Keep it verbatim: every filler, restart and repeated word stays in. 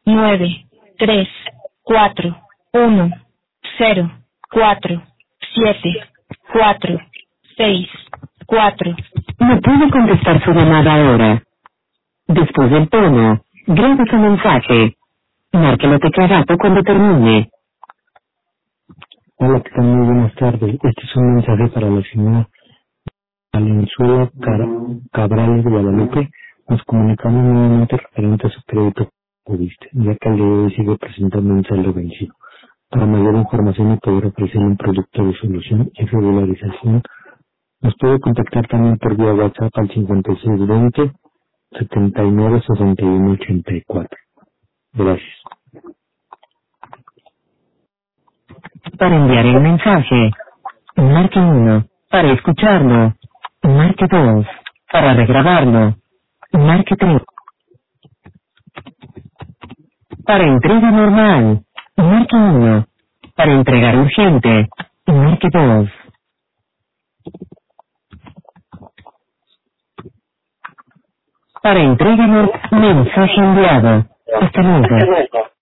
nueve, tres, cuatro, uno, cero, cuatro, siete, cuatro, seis, cuatro. No puede contestar su llamada ahora. Después del tono, grabe su mensaje. Marque la tecla gato cuando termine. Hola, ¿qué tal? Muy buenas tardes. Este es un mensaje para la señora Valenzuela Car- Cabrales de Guadalupe. Nos comunicamos nuevamente referente a su crédito Cubiste, ya que al día de hoy sigue presentando un saldo vencido. Para mayor información y poder ofrecer un producto de solución y regularización, nos puede contactar también por vía WhatsApp al cincuenta y seis veinte, setenta y nueve, sesenta y uno ochenta y cuatro. Gracias. Para enviar el mensaje, marque uno. Para escucharlo, marque dos. Para regrabarlo, marque tres. Para entrega normal, marque uno. Para entregar urgente, marque dos. Para entrega normal, mensaje enviado. Hasta luego.